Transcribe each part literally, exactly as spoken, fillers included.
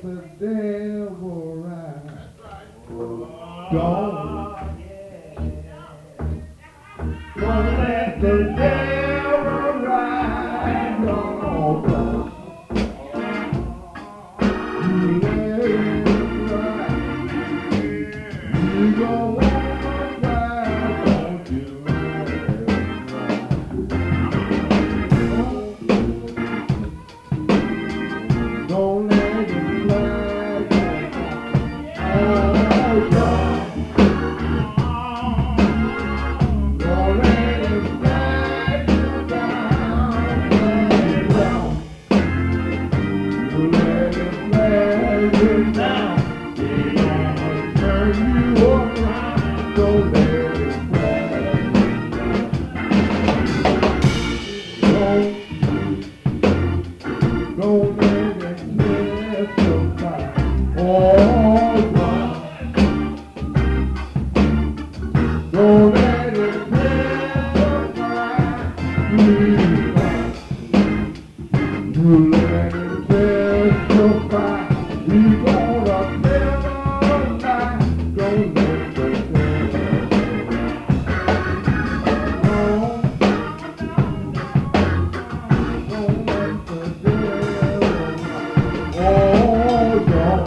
the devil ride. Don't, don't let the devil ride. No, don't. You let him ride. You don't want to ride. Don't you let him ride. Don't let him fly. Oh, God. Don't let him fly you down, fly down. You let him fly you down. He gonna turn you around. Don't let him fly you down. Don't, don't let him testify. Oh, God. Don't let it testify. Please, God. You let it testify. We gonna never lie. Don't let the devil. No. Don't let the devil. Oh, God.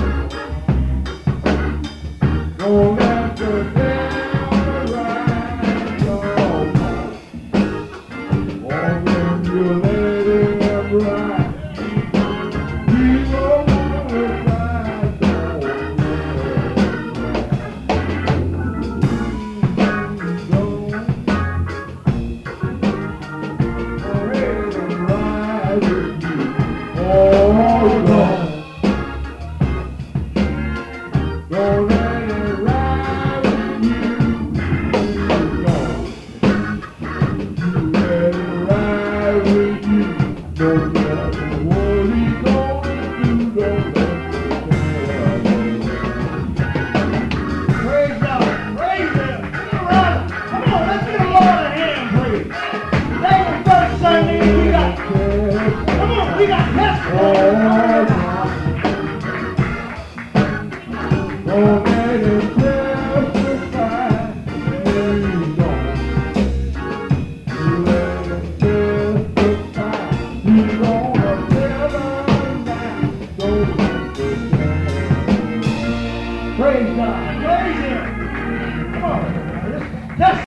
Don't let the devil ride your boat. Or when you let him ride, he won't ride. Don't let him ride. Don't, don't let him ride with you. Oh, God. Don't let it ride with you. Don't. You let it ride with you. Don't let it